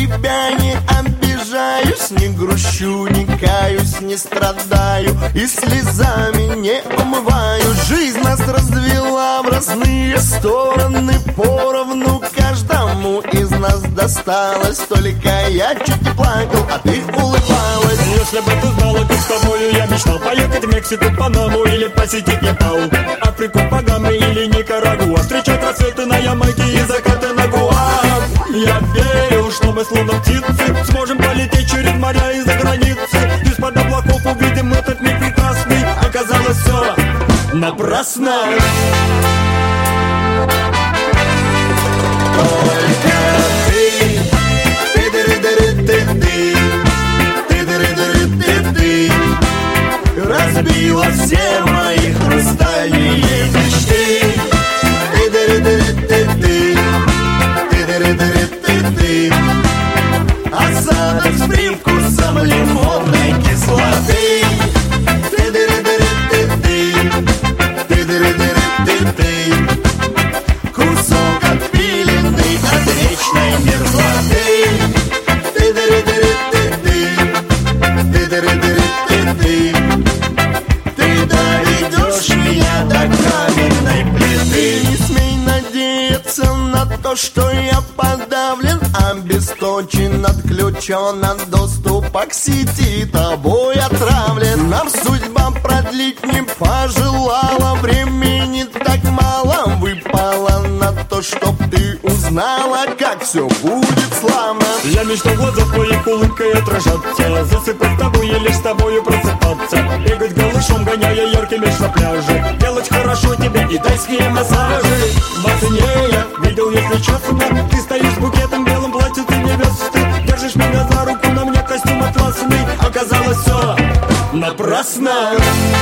тебя не обижаюсь, не грущу, не каюсь, не страдаю и слезами не умываю. Жизнь нас развела в разные стороны поровну, каждому из нас досталось. Только я чуть не плакал, а ты улыбалась. Если бы ты знала, как с тобою я мечтал поехать в Мексику, Панаму или посетить Непал, Африку, Багамы или Никарагуа, встречать рассветы на Ямайке и закаты на Гуа. Я верил, что мы словно птицы сможем полететь через моря и за границы. Из-под облаков увидим этот мир прекрасный. Оказалось все напрасно. Только ты разбила все мои хрустальные мечты. Осадок с привкусом лимонной кислоты. Кусок отпиленный от вечной мерзлоты. Ты доведешь меня до каменной плиты. Не смей надеяться на то, что я подавлен, обесточен, отключен от доступа к сети, тобой отравлен. Нам судьба продлить не пожелала, времени так мало выпало на то, чтоб ты узнала, как все будет славно. Я мечтал в глазах твоих улыбкой отражаться, засыпать тобой и лишь с тобою просыпаться, бегать голышом, гоняя яркий мяч на пляже, делать хорошо тебе и тайские массажи. В окне я видел, если честно, ты стоишь с букетом в белом платье, ты невесты, держишь меня за руку, на мне костюм атласный. Оказалось все напрасно.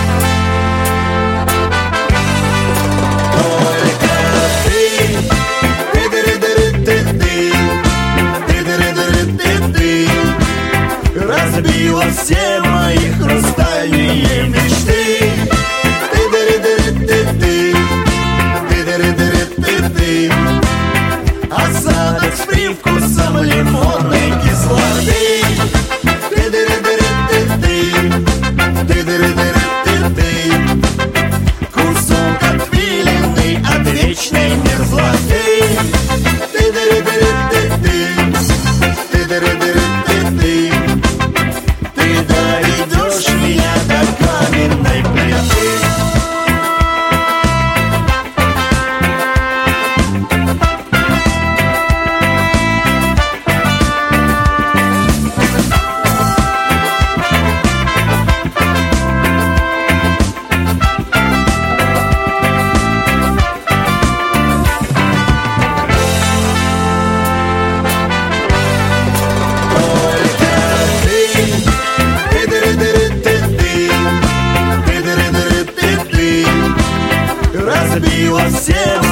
Разбила все мои хрустальные мечты. Осадок с привкусом лимонной кислоты. Кусок отпиленный от вечной мерзлоты. Ты доведешь меня до каменной плиты. Разбила все